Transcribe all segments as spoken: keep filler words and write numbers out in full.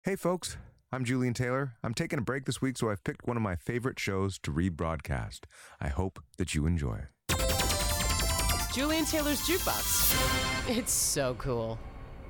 Hey folks, I'm Julian Taylor. I'm taking a break this week, so I've picked one of my favorite shows to rebroadcast. I hope that you enjoy. Julian Taylor's Jukebox. It's so cool.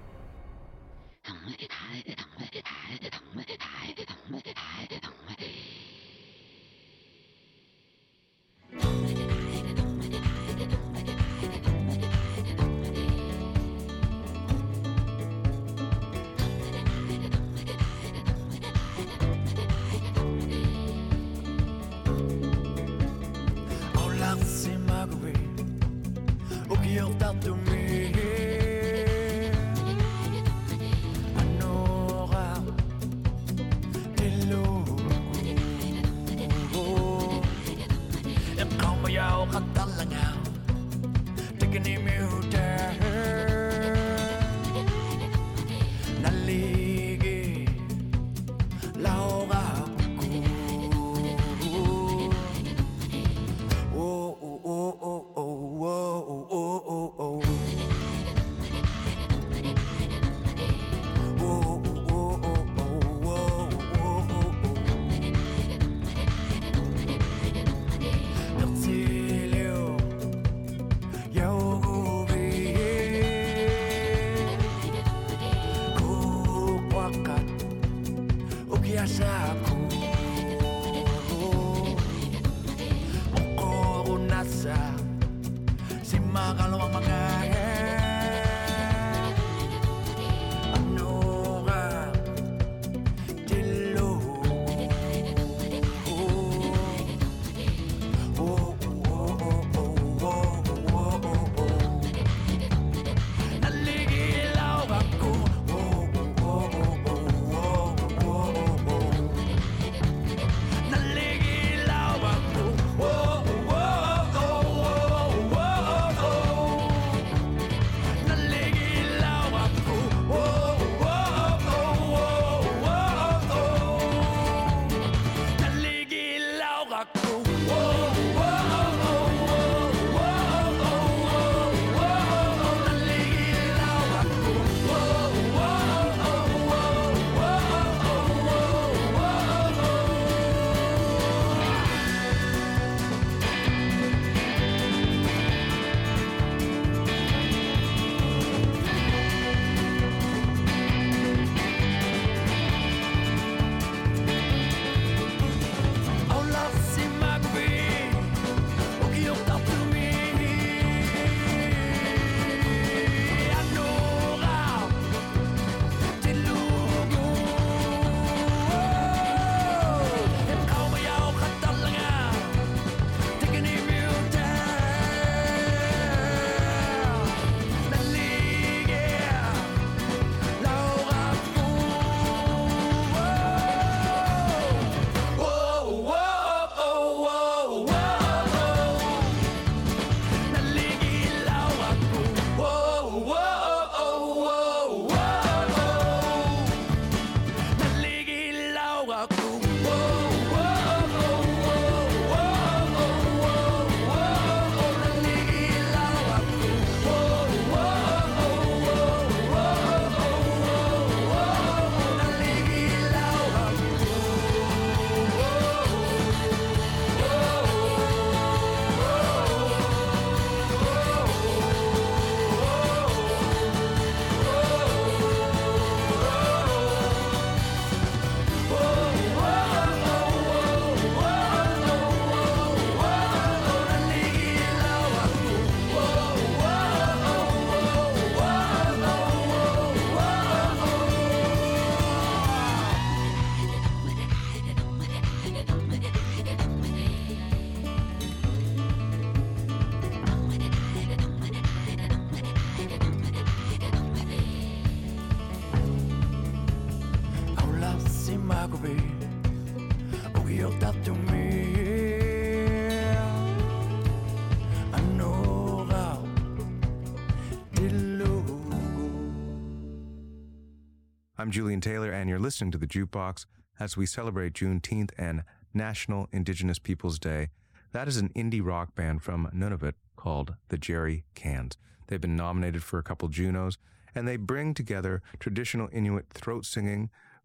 I'm Julian Taylor, and you're listening to The Jukebox as we celebrate Juneteenth and National Indigenous Peoples Day. That is an indie rock band from Nunavut called the Jerry Cans. They've been nominated for a couple Junos, and they bring together traditional Inuit throat singing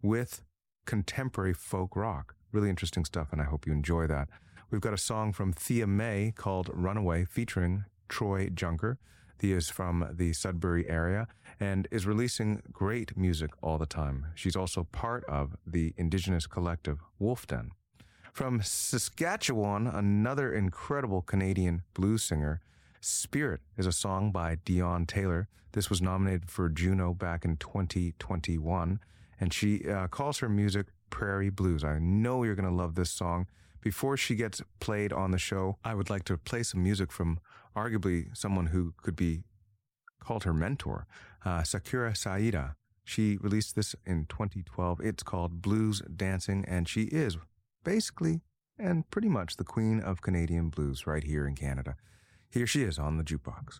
with contemporary folk rock. Really interesting stuff, and I hope you enjoy that. We've got a song from Thea May called Runaway featuring Troy Junker. Thea is from the Sudbury area and is releasing great music all the time. She's also part of the Indigenous collective Wolf Den. From Saskatchewan, another incredible Canadian blues singer, Spirit is a song by Dion Taylor. This was nominated for Juno back in twenty twenty-one, and she uh, calls her music Prairie Blues. I know you're going to love this song. Before she gets played on the show, I would like to play some music from arguably someone who could be called her mentor, uh, Sakura Saida. She released this in twenty twelve. It's called Blues Dancing, and she is basically and pretty much the queen of Canadian blues right here in Canada. Here she is on the Jukebox.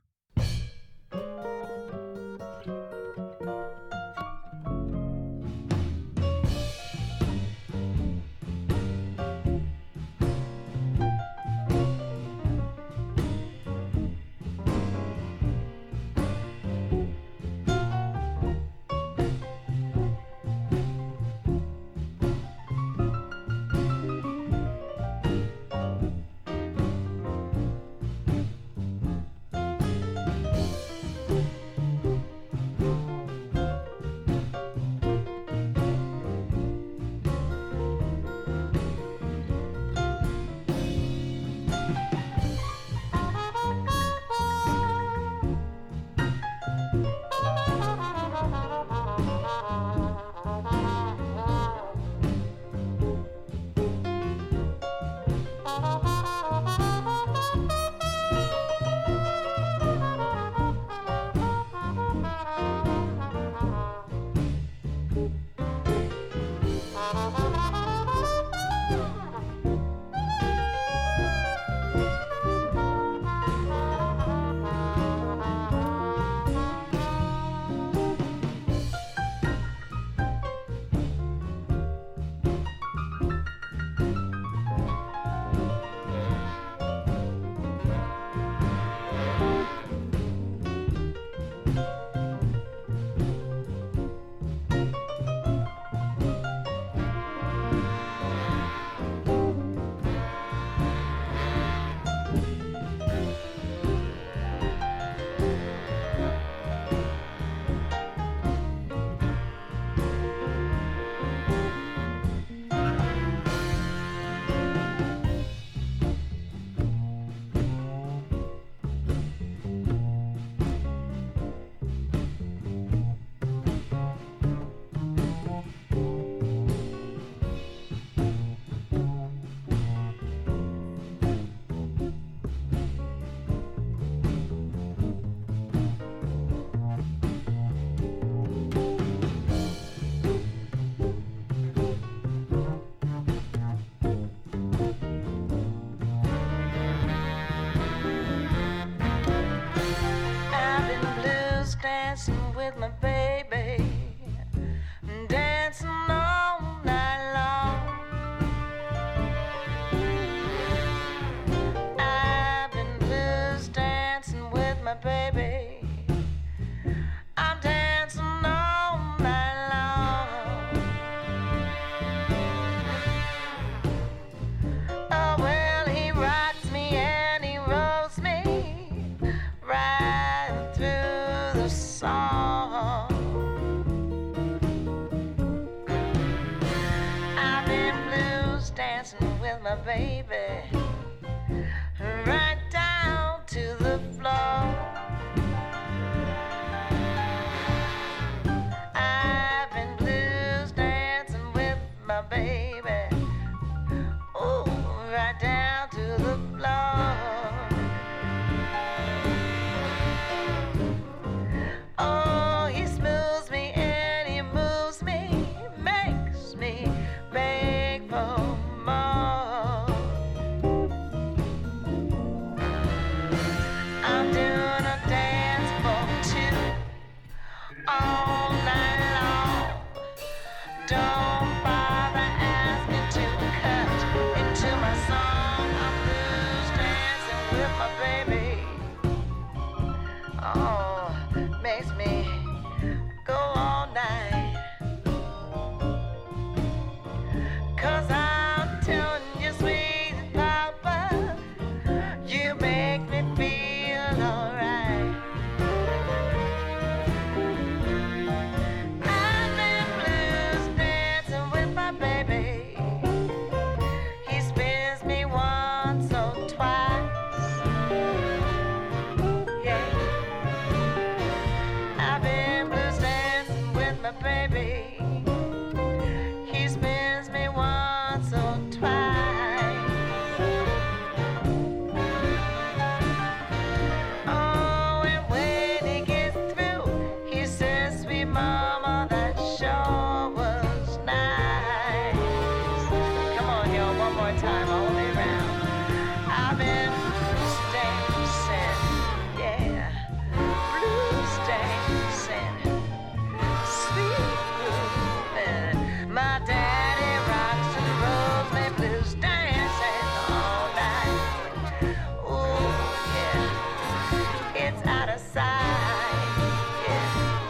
time all day round. I've been blues dancing, yeah, blues dancing, sweet grooving. My daddy rocks and rolls me blues dancing all night. Oh yeah, it's out of sight, yeah.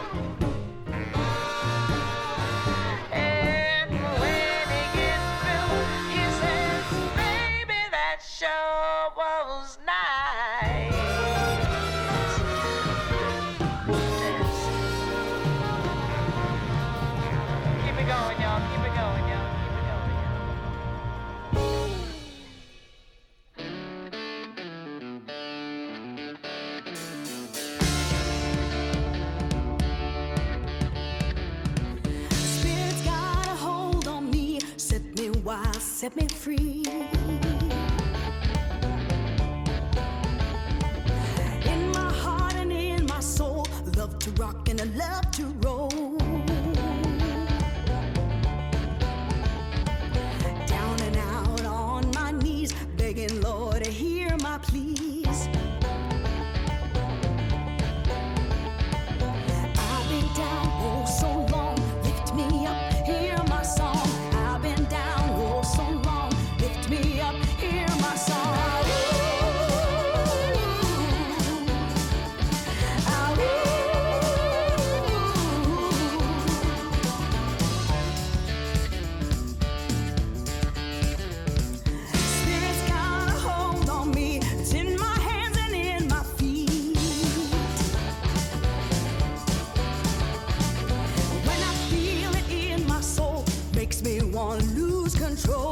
And when he gets through, he says, baby, that sure was nice. Dance. Keep it going, y'all. Keep it going, y'all. Keep it going, y'all. Spirit's got a hold on me, set me wild, set me free. In my heart and in my soul, love to rock and I love to roll. Down and out on my knees, begging Lord to hear my pleas. I've been down oh so long, lift me up, hear my song. I've been down oh so long, lift me up, hear my song. Spirit's got a hold on me, it's in my hands and in my feet. When I feel it in my soul, makes me want to lose control.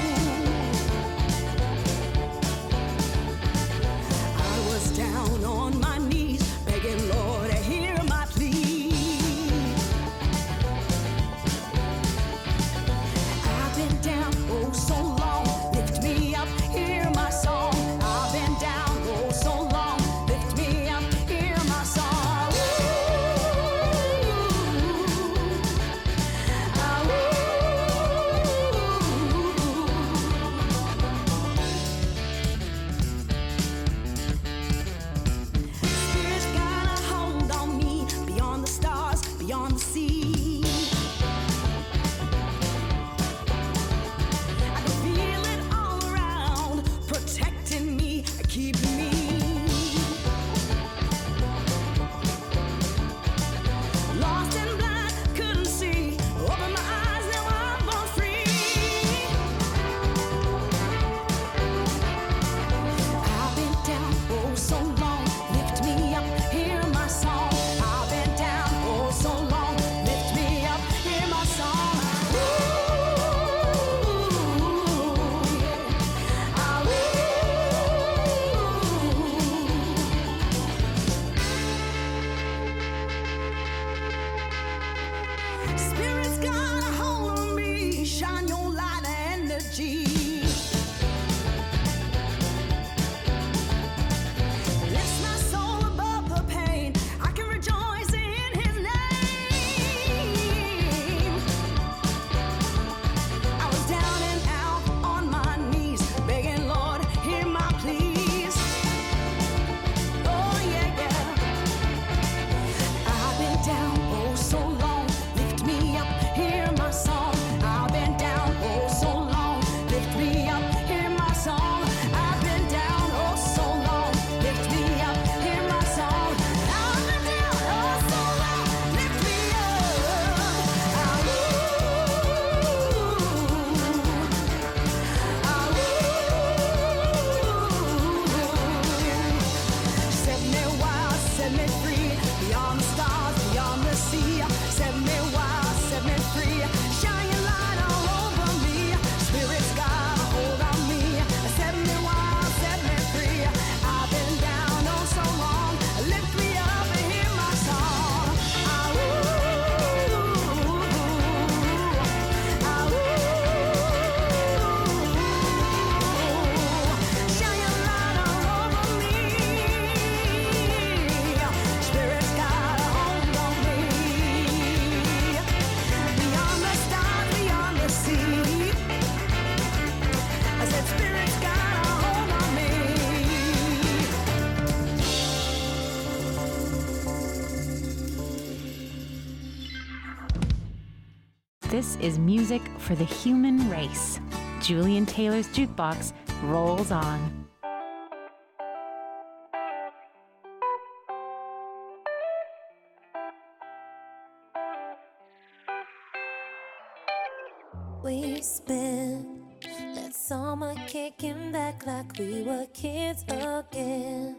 I was down on my knees, begging Lord to hear my plea. I've been down oh so long, lift me up, hear my song. I've been down oh so long, lift me up, hear my song. Ooh, ah, ooh. This is music for the human race. Julian Taylor's Jukebox rolls on. We spent that summer kicking back like we were kids again.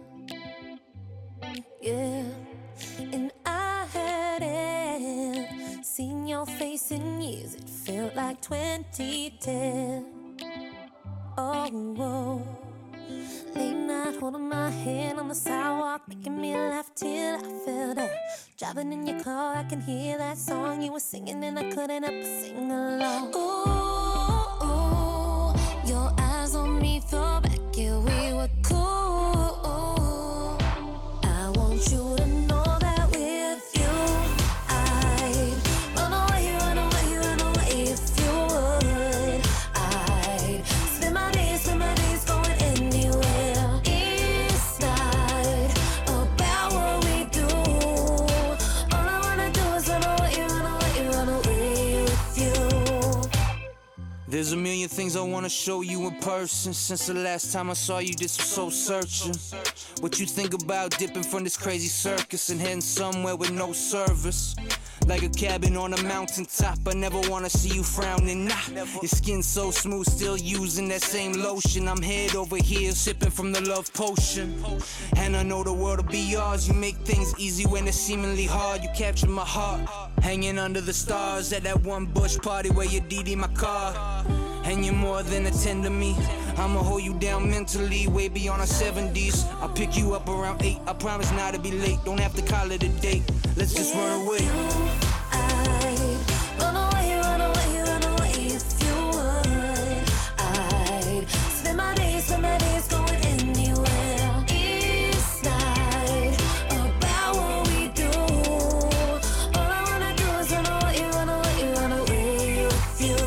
Yeah, and I hadn't seen your face in years. It felt like twenty ten. Oh, whoa. Late night holding my hand on the sidewalk, making me laugh till I fell down. Driving in your car, I can hear that song you were singing, and I couldn't help but sing along. Ooh, ooh, your eyes on me, throw back, yeah, we were cool. I want you to know that with you, I'd run away, run away, run away if you would. I'd spend my days, spend my days going anywhere. It's not about what we do. All I wanna do is run away, run away, run away with you. There's a million things I wanna show you in person. Since the last time I saw you, did some soul searching. What you think about dipping from this crazy circus and heading somewhere with no service? Like a cabin on a mountaintop, I never wanna see you frowning, nah. Your skin so smooth, still using that same lotion. I'm head over here, sipping from the love potion. And I know the world will be yours. You make things easy when it's seemingly hard. You capture my heart, hanging under the stars at that one bush party where you D D my car. And you're more than a tend to me. I'ma hold you down mentally, way beyond our seventies. I'll pick you up around eight. I promise not to be late. Don't have to call it a date. Let's just run away. I'd run away, run away, run away if you would. I'd spend my days, spend my days going anywhere. It's not about what we do. All I wanna do is run away, run away, run away with you.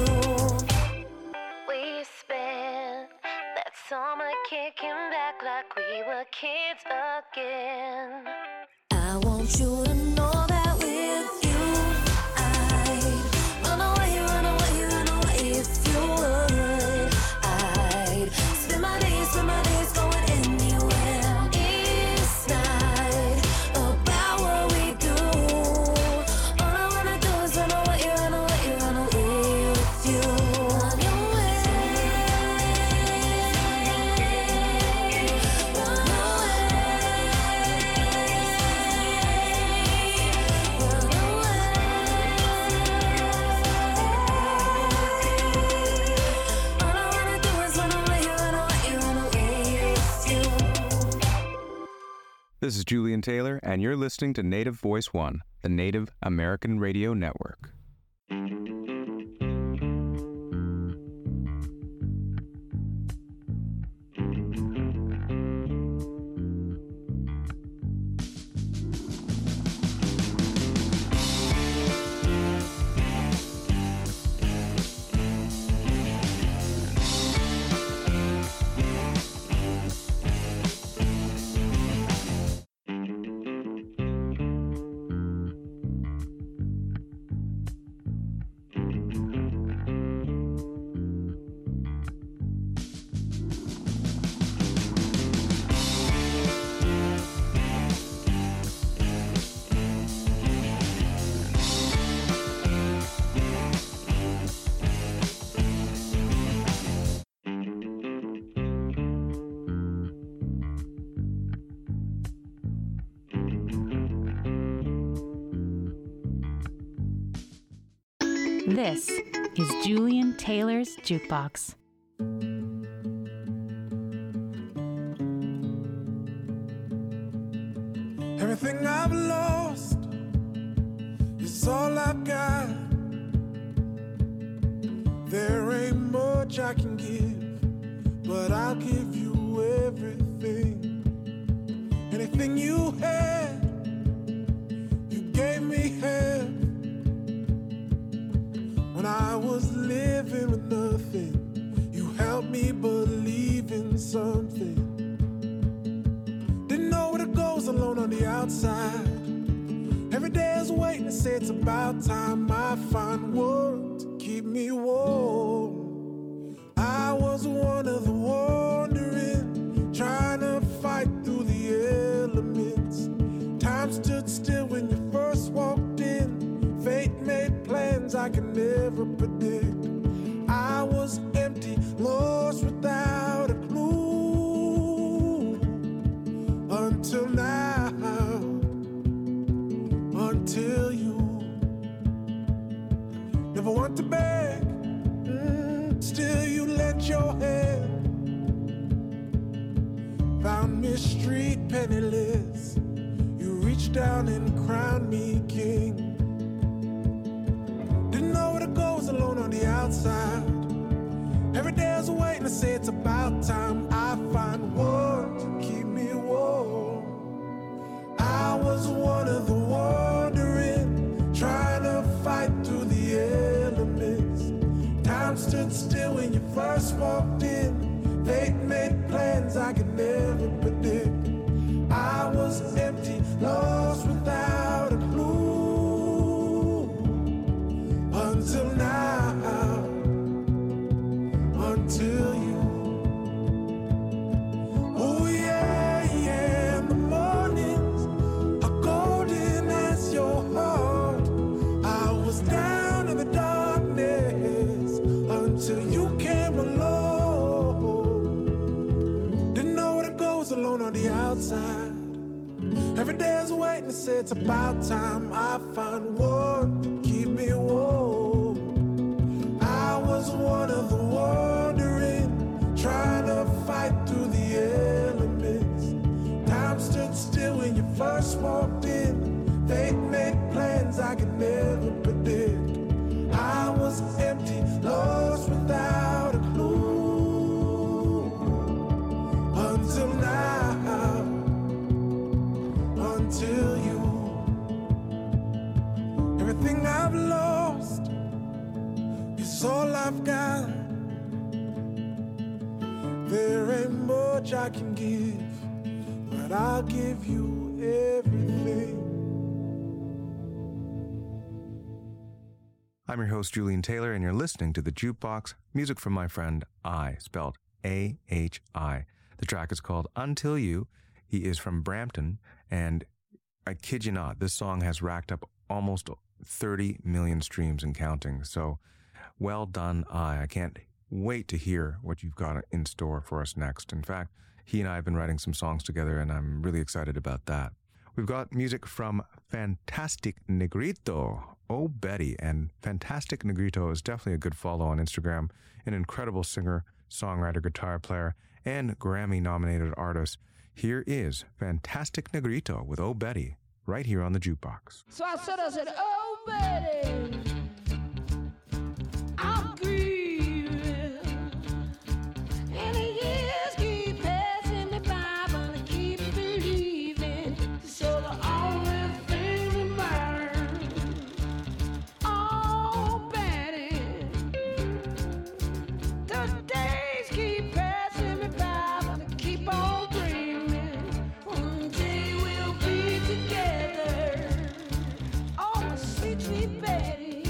We spent that summer kicking back like we were kids again. I want you to know that with you, I'd run away, run away, run away if you would. I'd spend my days, spend my days going anywhere. It's not about what we do. All I wanna do is run away, run away, run away with you. Run away, run This is Julian Taylor, and you're listening to Native Voice One, the Native American Radio Network. This is Julian Taylor's Jukebox. Everything I've lost is all I've got. There ain't much I can give, but I'll give you everything. Anything you had, you gave me half. When I was living with nothing, you helped me believe in something. Didn't know where to go, was alone on the outside. Every day I was waiting to say it's about time I find words me warm. I was one of the wandering, trying to fight through the elements. Time stood still when you first walked in. Fate made plans I could never predict. I was empty, lost without a clue. Until now, until you. Never want to beg, mm, still you lent your hand. Found me street penniless. You reached down and crowned me king. Didn't know where to go, was alone on the outside. Every day I was waiting to say it's about time I find one to keep me warm. I was one of the wandering, trying to fight through the elements. Time stood still when you first walked in. Fate made plans I could never predict. I was empty, lost without a clue. Until now, until you. Oh yeah, yeah, the mornings are golden as your heart. I was down in the darkness until you came along. Didn't know where to go, was alone on the outside. Every day I was waiting to say it's about time I find one to keep me warm. I was one of the wandering, trying to fight through the elements. Time stood still when you first walked in. Fate made plans I could never predict. I was empty, lost without a clue. Until now, until you. Everything I've lost is all I've got. There ain't much I can give, but I'll give you everything. I'm your host, Julian Taylor, and you're listening to The Jukebox, music from my friend I, spelled A H I. The track is called Until You. He is from Brampton, and I kid you not, this song has racked up almost thirty million streams and counting. So well done, I. I can't wait to hear what you've got in store for us next. In fact, he and I have been writing some songs together, and I'm really excited about that. We've got music from Fantastic Negrito, Oh Betty, and Fantastic Negrito is definitely a good follow on Instagram, an incredible singer, songwriter, guitar player, and Grammy-nominated artist. Here is Fantastic Negrito with Oh Betty, right here on the Jukebox. So I said, I said, oh, Betty, I'm grieving. And the years keep passing me by, but I keep believing. So the only thing that matters, oh, Betty, the days keep passing me by, but I keep on dreaming. One day we'll be together. Oh, my sweet, sweet Betty.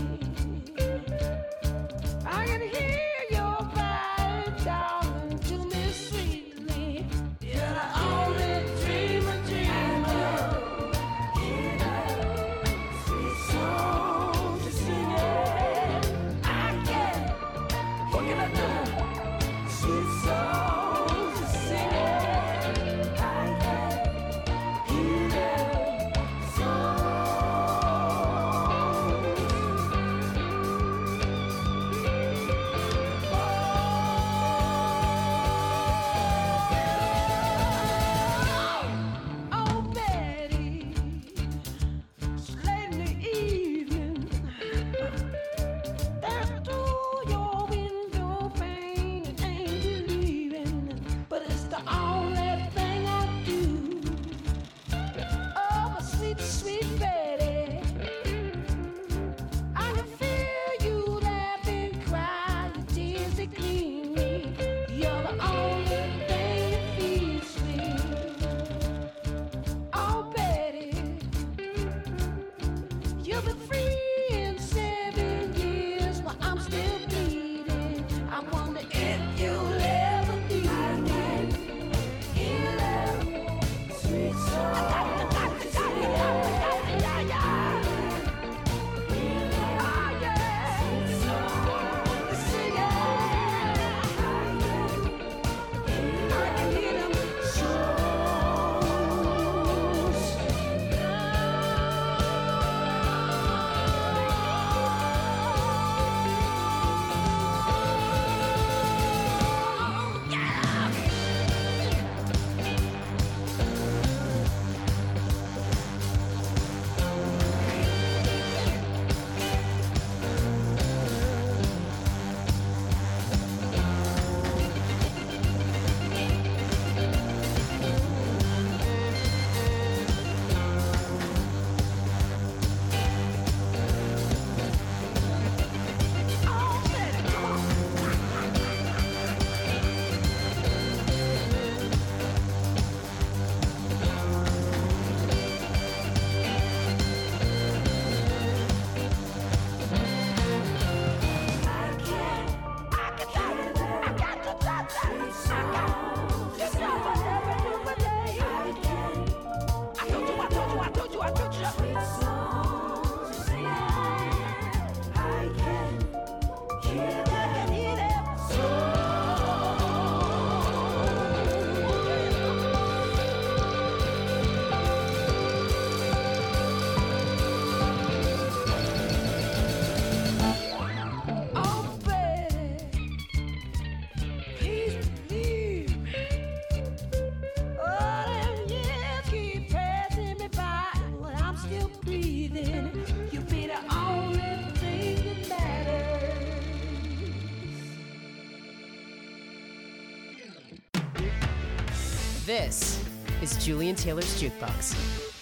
This is Julian Taylor's Jukebox.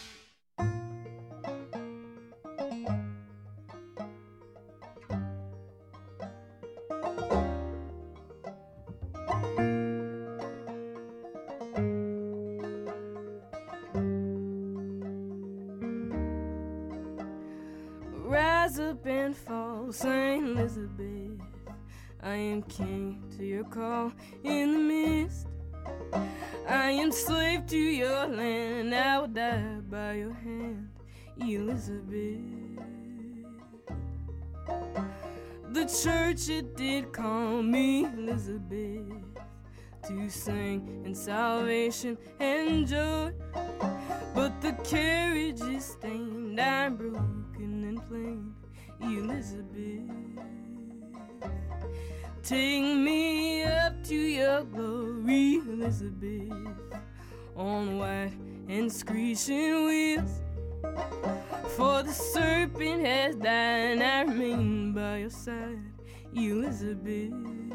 Rise up and fall, Saint Elizabeth. I am king to your call in the mist. I am slave to your land, and I will die by your hand, Elizabeth. The church, it did call me Elizabeth to sing in salvation and joy, but the carriage is stained, I'm broken and plain, Elizabeth. Take me up to your glory, Elizabeth, on white and screeching wheels. For the serpent has died, and I remain by your side, Elizabeth.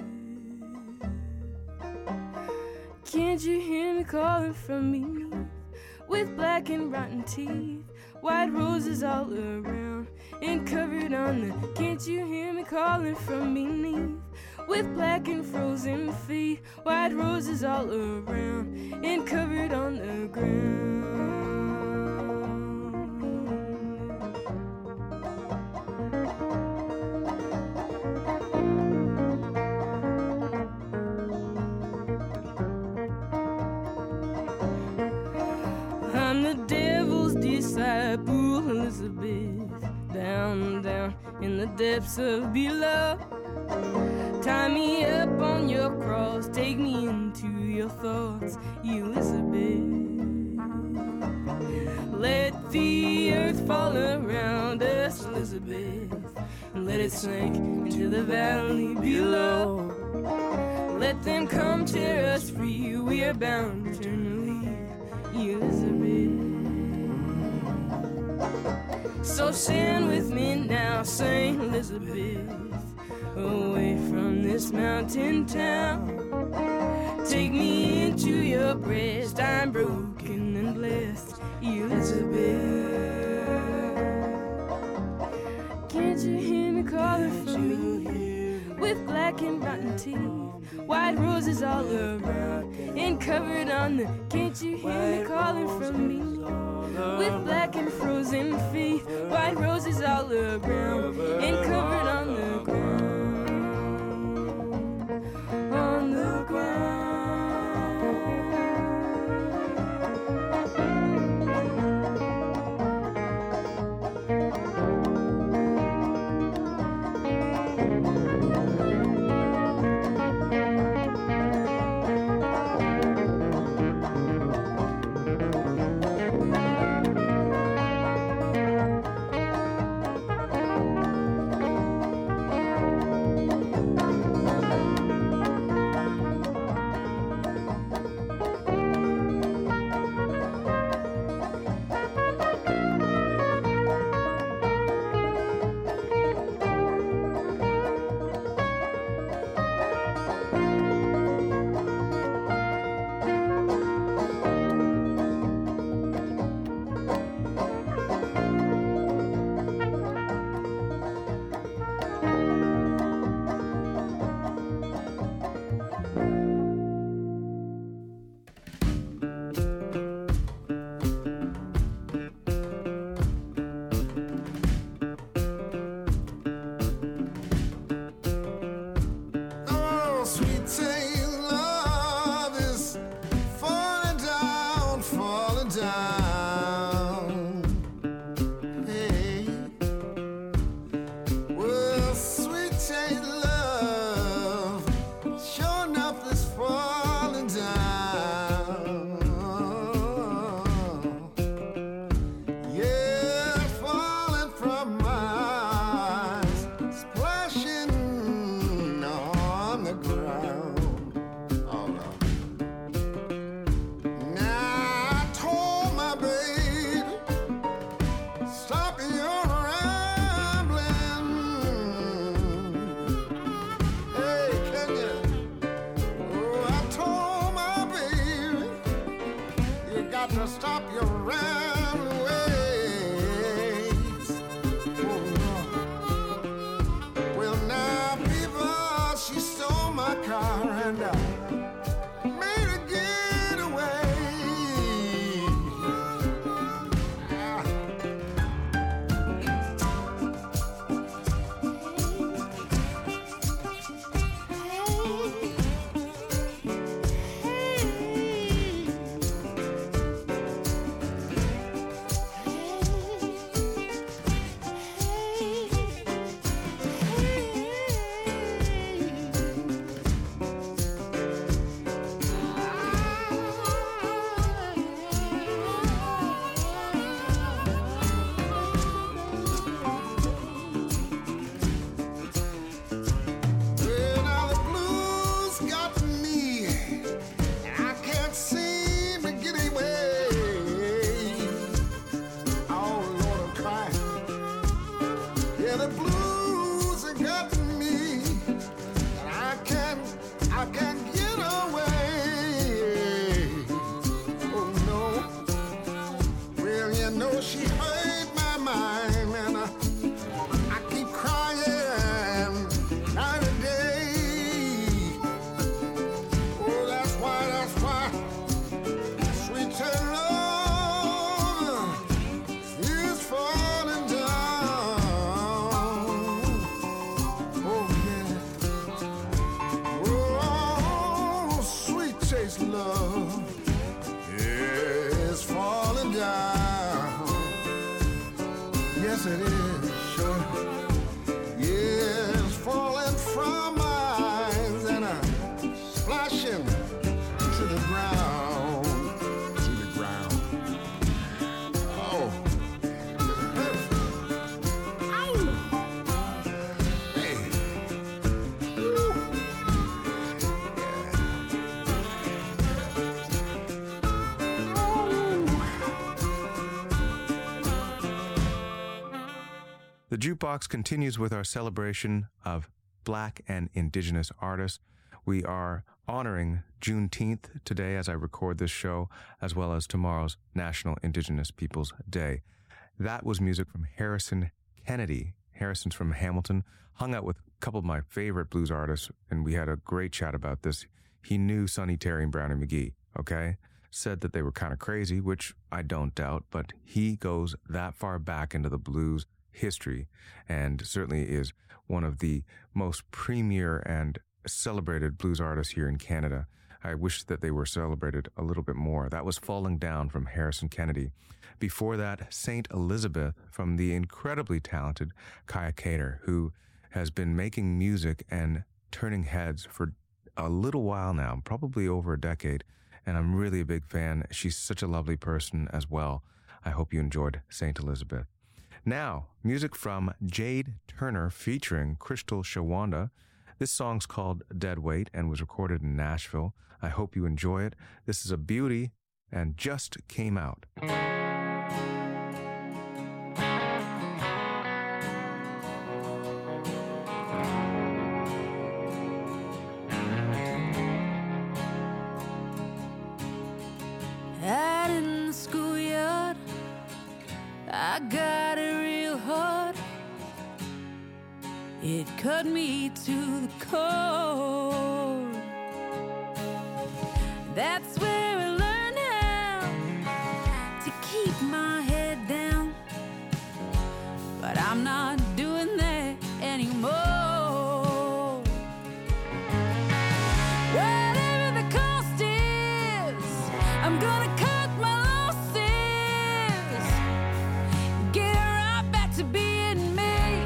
Can't you hear me calling from beneath, with black and rotten teeth, white roses all around and covered on the... Can't you hear me calling from beneath, with black and frozen feet, white roses all around and covered on the ground? I'm the devil's disciple, Elizabeth, down, down in the depths of below. Tie me up on your cross, take me into your thoughts, Elizabeth. Let the earth fall around us, Elizabeth, and let it sink into the valley below. Let them come tear us free, we are bound eternally, Elizabeth. So stand with me now, Saint Elizabeth, away from this mountain town. Take me into your breast, I'm broken and blessed, Elizabeth. Can't you hear me calling for me, with black and rotten teeth, white roses all around and covered on the... Can't you hear me calling for me, with black and frozen feet, white roses all around and covered on the ground, on the ground. stop your round ways. Oh, no. Well, now, people, she stole my car and I made her get away. Ah. Well, now the blues got me, and I can't seem to get away. Oh, Lord, I'm crying. Yeah, the blues have got me, and I can't, I can't get away. Oh, no. Well, you know, she hurt my mind, and I, I keep crying night and day. Oh, that's why, that's why sweet love is falling down. Oh, yeah. Oh, sweet taste love is falling down. Yes, it is, sure. Yes, falling from my eyes and I'm splashing to the ground, to the ground. Oh, ow! Hey, Woo. The Jukebox continues with our celebration of Black and Indigenous artists. We are honoring Juneteenth today as I record this show, as well as tomorrow's National Indigenous Peoples Day. That was music from Harrison Kennedy. Harrison's from Hamilton, hung out with a couple of my favorite blues artists, and we had a great chat about this. He knew Sonny Terry and Brownie McGhee, okay? Said that they were kind of crazy, which I don't doubt, but he goes that far back into the blues history and certainly is one of the most premier and celebrated blues artists here in Canada. I wish that they were celebrated a little bit more. That was Falling Down from Harrison Kennedy. Before that, Saint Elizabeth from the incredibly talented Kaya Kater, who has been making music and turning heads for a little while now, probably over a decade, and I'm really a big fan. She's such a lovely person as well. I hope you enjoyed Saint Elizabeth. Now, music from Jade Turner featuring Crystal Shawanda. This song's called Dead Weight and was recorded in Nashville. I hope you enjoy it. This is a beauty and just came out. Out in the schoolyard, I got it real hard. It cut me to the core. That's where I learned how to keep my head down. But I'm not doing that anymore. Whatever the cost is, I'm gonna cut my losses. Get right back to being me.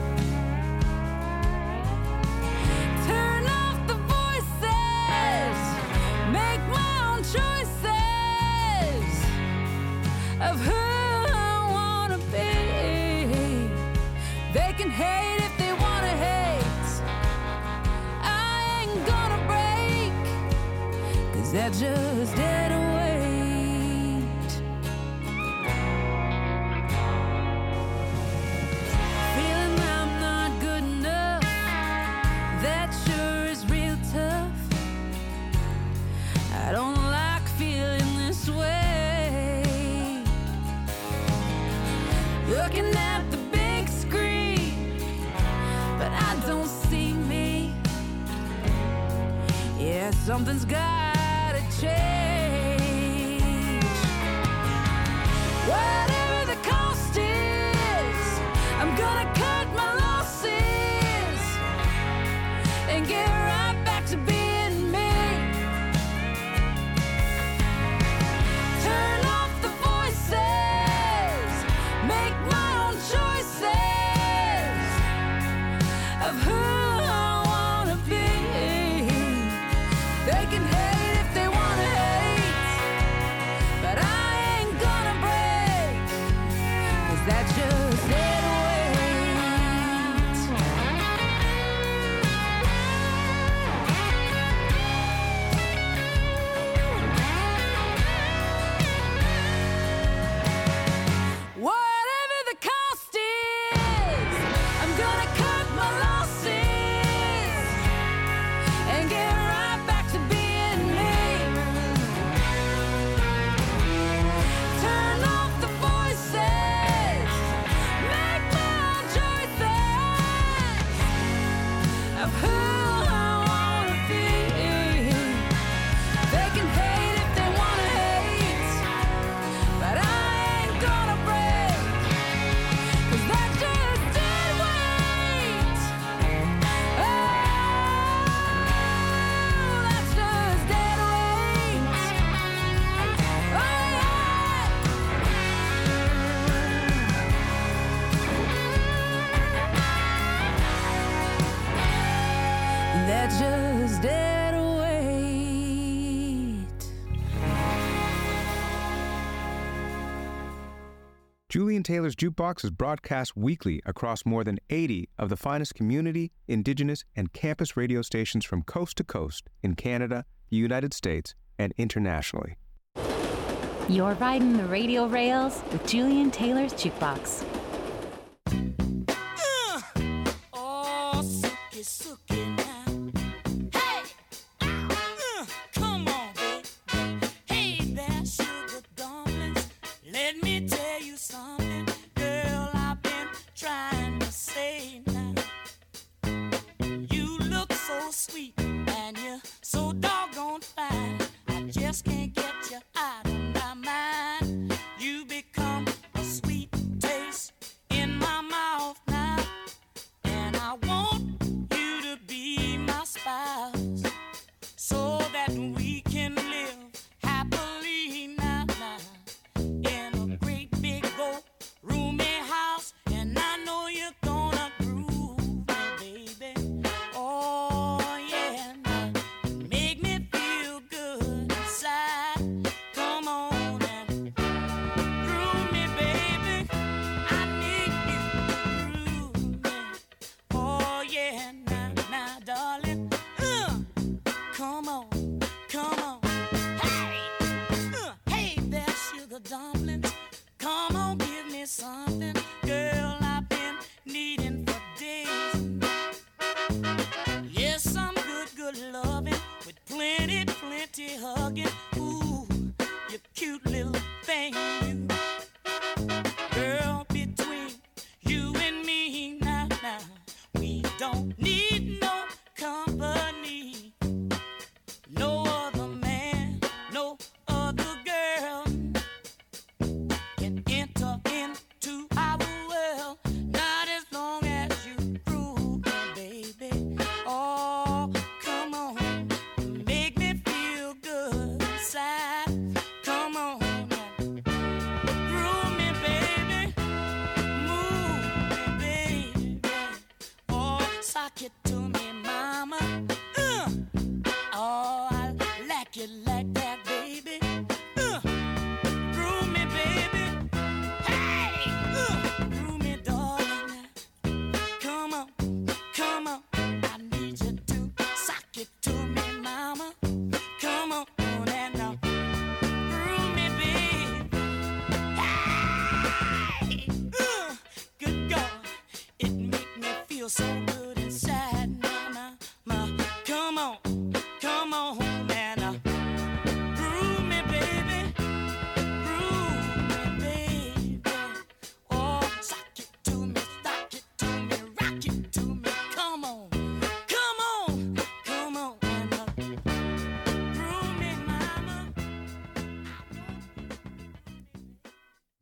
Turn off the voices, make my own choices of who I wanna be. They can hate if they wanna hate. I ain't gonna break, 'cause they're just dead weight. Feeling I'm not good enough, that sure is real tough. I don't like feeling this way. looking at the big screen, but I don't see me. Yeah, something's gotta change. Whatever the cost is, I'm gonna cut my losses and get right back to being me. Turn off the voices, make my own choices of who I wanna be. They can hate if they wanna hate, but I ain't gonna break, 'cause that's just dead weight. Whatever the cost is, I'm gonna cut my losses and get right back to being me. Turn off the voices, make my own choices of who I wanna be. They can hate if they wanna hate, but I ain't gonna break, 'cause that's just dead weight. Oh, that's just dead weight. Oh, yeah. That's just dead weight. Julian Taylor's Jukebox is broadcast weekly across more than eighty of the finest community, indigenous, and campus radio stations from coast to coast in Canada, the United States, and internationally. You're riding the radio rails with Julian Taylor's Jukebox. Oh, sookie, sookie now. Hey! Uh, come on, baby. Hey there, sugar dumplings. Let me tell you something, girl, I've been trying to say now. You look so sweet and you're so doggone fine. I just can't get you out of my mind. You become a sweet taste in my mouth now, and I want you to be my spouse so that we can live happily now, now in a great big old roomy house. And I know you're gonna groove me, baby. Oh yeah, now make me feel good inside. Come on and groove me, baby. I need you to groove me. Oh yeah, now, now, darling. Uh, come on, come on. Hey, uh, hey there, sugar dumplings. Come on, give me something, girl, I've been needing for days. Yes, some good, good loving with plenty, plenty hugging. Ooh, you cute little thing, you. Girl, between you and me now, now, we don't need no company. No other man, no other girl can enter into our world. Not as long as you prove me, baby. Oh, come on, make me feel good.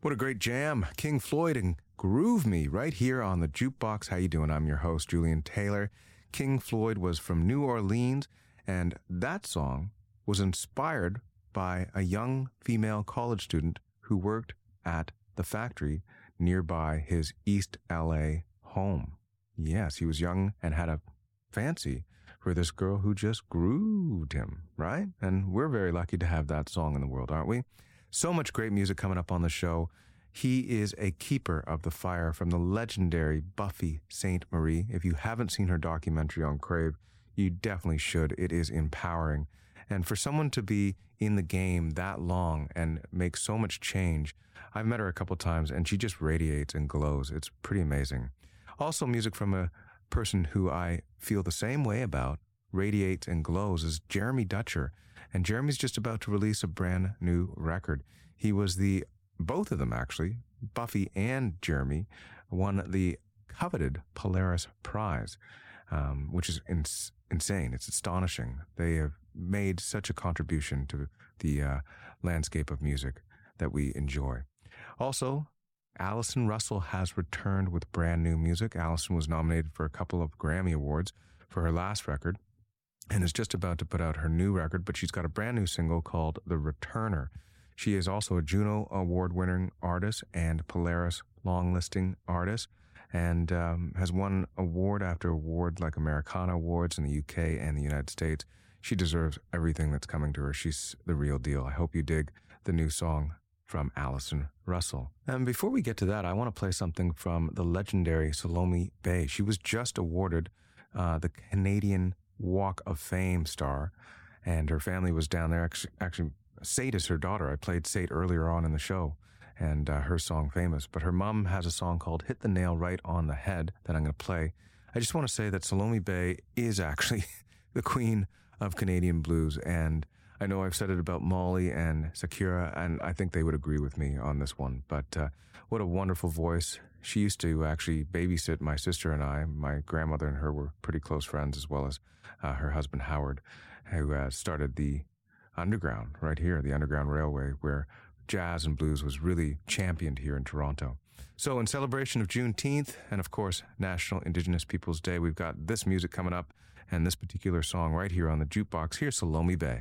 What a great jam. King Floyd and Groove Me right here on the Jukebox. How you doing? I'm your host, Julian Taylor. King Floyd was from New Orleans, and that song was inspired by a young female college student who worked at the factory nearby his East L A home. Yes, he was young and had a fancy for this girl who just grooved him, right? And we're very lucky to have that song in the world, aren't we? So much great music coming up on the show. He is a keeper of the fire from the legendary Buffy Sainte-Marie. If you haven't seen her documentary on Crave, you definitely should. It is empowering. And for someone to be in the game that long and make so much change, I've met her a couple times and she just radiates and glows. It's pretty amazing. Also, music from a person who I feel the same way about, radiates and glows, is Jeremy Dutcher. And Jeremy's just about to release a brand new record. He was the, both of them actually, Buffy and Jeremy, won the coveted Polaris Prize, um, which is ins- insane. It's astonishing. They have made such a contribution to the uh, landscape of music that we enjoy. Also, Allison Russell has returned with brand new music. Allison was nominated for a couple of Grammy Awards for her last record and is just about to put out her new record, but she's got a brand new single called The Returner. She is also a Juno Award-winning artist and Polaris long-listing artist, and um, has won award after award like Americana Awards in the U K and the United States. She deserves everything that's coming to her. She's the real deal. I hope you dig the new song from Allison Russell. And before we get to that, I want to play something from the legendary Salome Bay. She was just awarded uh, the Canadian Walk of Fame star, and her family was down there. Actually, actually Sate is her daughter. I played Sate earlier on in the show, and uh, her song Famous. But her mom has a song called Hit the Nail Right on the Head that I'm going to play. I just want to say that Salome Bay is actually the queen of Canadian blues, and I know I've said it about Molly and Sakura, and I think they would agree with me on this one. But uh, what a wonderful voice. She used to actually babysit my sister and I. My grandmother and her were pretty close friends, as well as uh, her husband Howard, who uh, started the Underground right here, the Underground Railway, where jazz and blues was really championed here in Toronto. So in celebration of Juneteenth and, of course, National Indigenous Peoples Day, we've got this music coming up and this particular song right here on the Jukebox. Here's Salome Bay.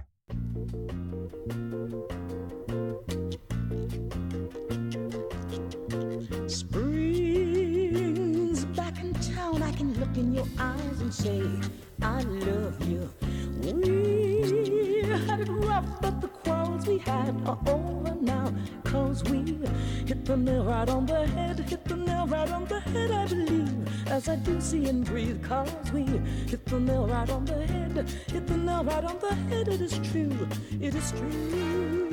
Spring's back in town. I can look in your eyes and say, I love you. We had it rough, but the quarrels we had are over now. Cause we hit the nail right on the head, hit the nail right on the head, I believe, as I do see and breathe. Cause we hit the nail right on the head, hit the nail right on the head. It is true, it is true.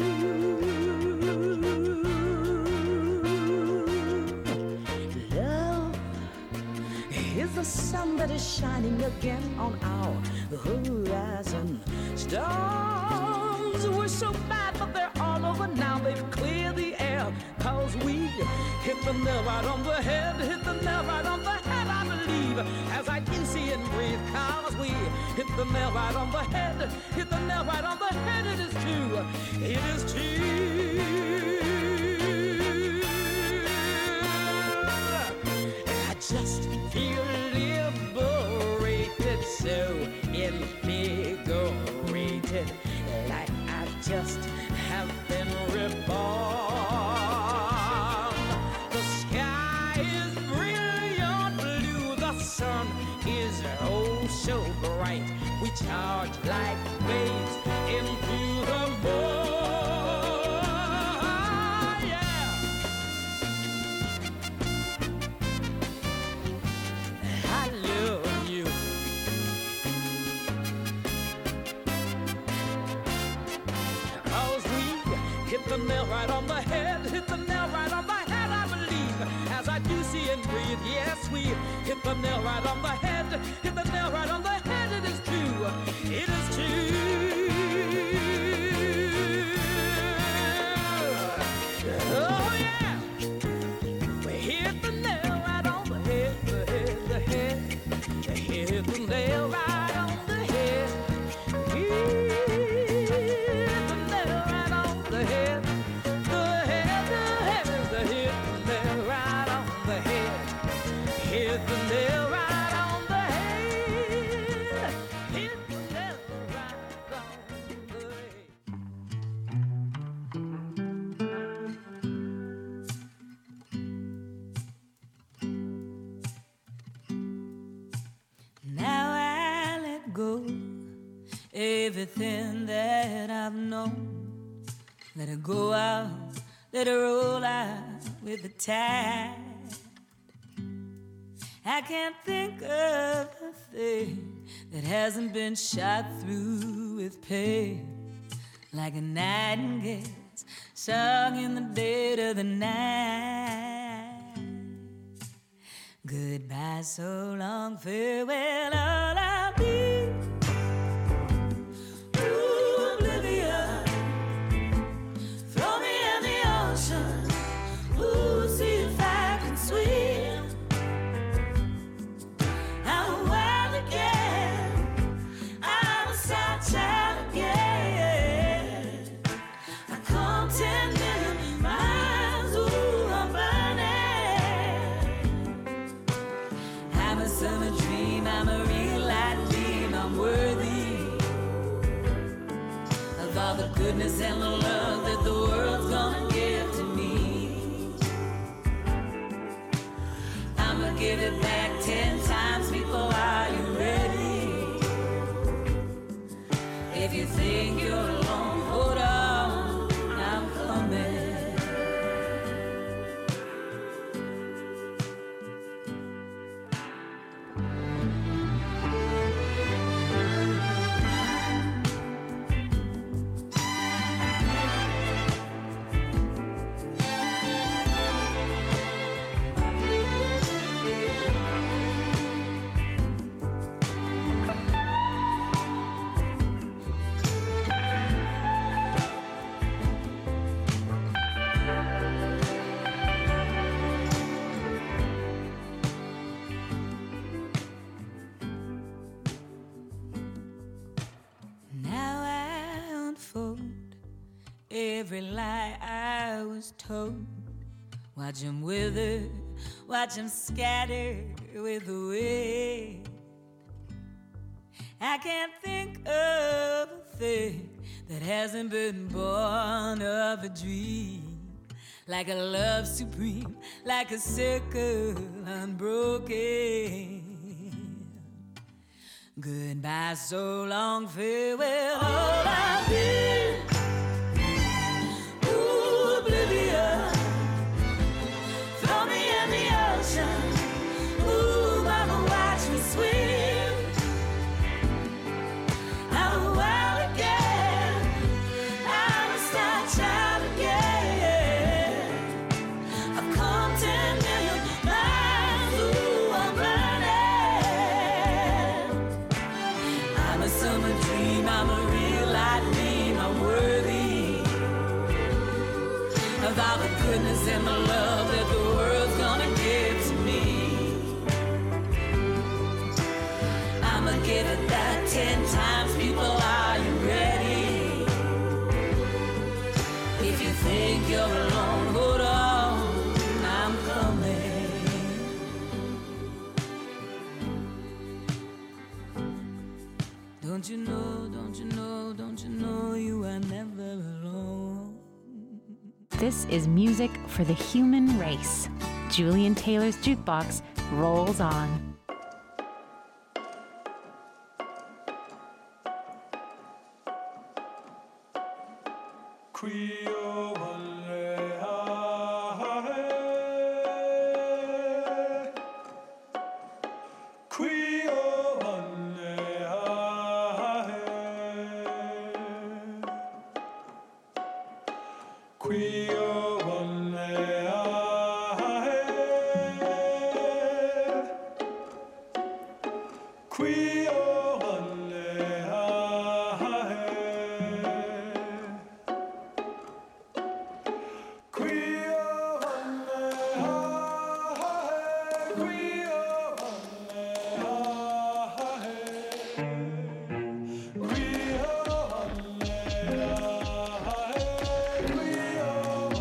Love is the sun that is shining again on our horizon. Storms were so bad, but they're all over now. They've cleared the air. Cause we hit the nail right on the head, hit the nail right on the head, I believe, as I can see and breathe. Cause we hit the nail right on the head, hit the nail right on the head. It is true, it is true. I just feel liberated, so invigorated, like I just have been reborn. The sky is brilliant blue, the sun is oh so bright. We charge like waves into the moon. Yeah. I love you. Cause we hit the nail right on the head, hit the nail right on the head, I believe, as I do see and breathe. Yes, we hit the nail right on the head, hit the nail right on the head. It is true, it is true. Oh yeah, we hit the nail right on the head, the head, the head. Hit the nail right on the head. Hit the nail right on the head. The head, the head, the everything that I've known. Let it go out, let it roll out with the tide. I can't think of a thing that hasn't been shot through with pain, like a nightingale sung in the dead of the night. Goodbye, so long, farewell, all I'll be. Ooh, oblivion, throw me in the ocean. Ooh, see if I can swim. I'm a wild again, I'm a sad child again. I come ten million miles, ooh, I'm burning. I'm a summer dream, I'm a real light dream, I'm worthy of all the goodness and the love that the world's gonna give to me. I'ma give it back ten times, people, are you ready? If you think you're alone, hold on, I'm coming. Now I unfold every lie I was told. Watch 'em wither, watch 'em scatter with the wind. I can't think of a thing that hasn't been born of a dream, like a love supreme, like a circle unbroken. Goodbye, so long, farewell, all I've been. Ooh, oblivion, throw me in the ocean. Ooh, mama, watch me swim. I'm a wild again, I'm a star child again. I've come ten million miles, ooh, I'm burning. I'm a summer dream, I'm a real light dream, I'm worthy of all the goodness and the love that the world's gonna give to me. I'ma give it back ten times, people, are you ready? If you think you're alone, hold on, I'm coming. Don't you know, don't you know, don't you know you are never alone? This is music for the human race. Julian Taylor's Jukebox rolls on. Creole,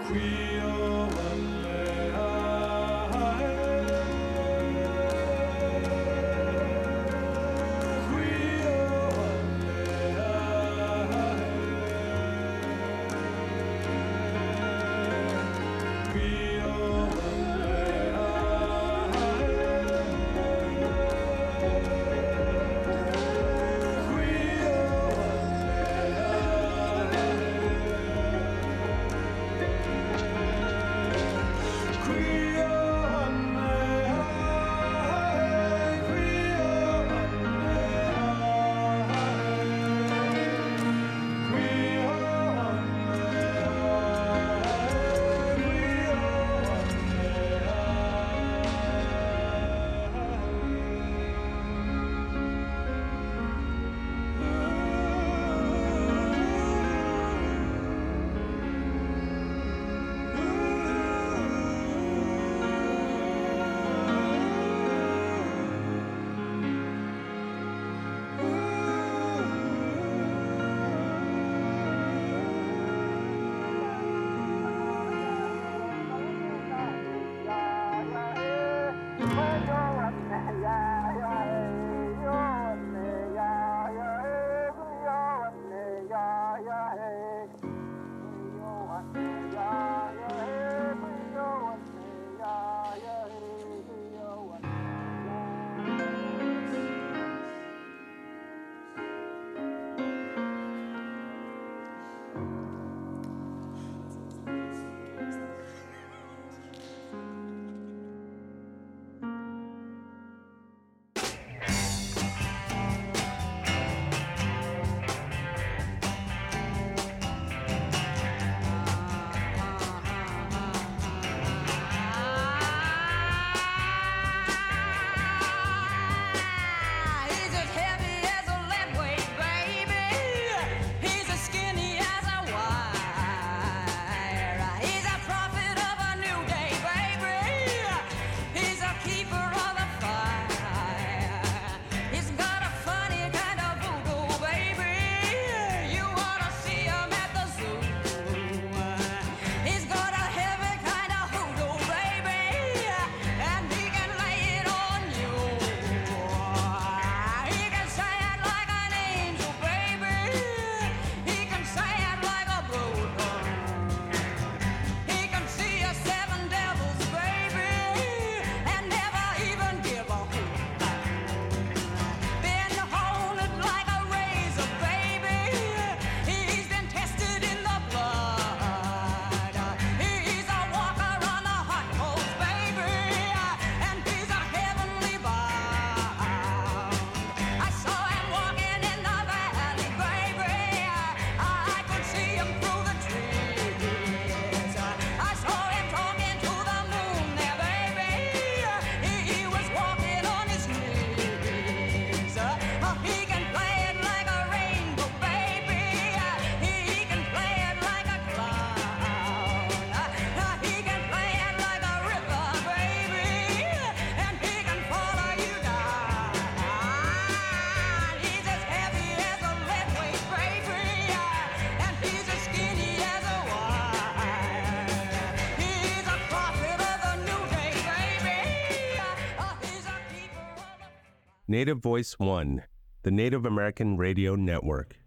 Native Voice One, the Native American Radio Network.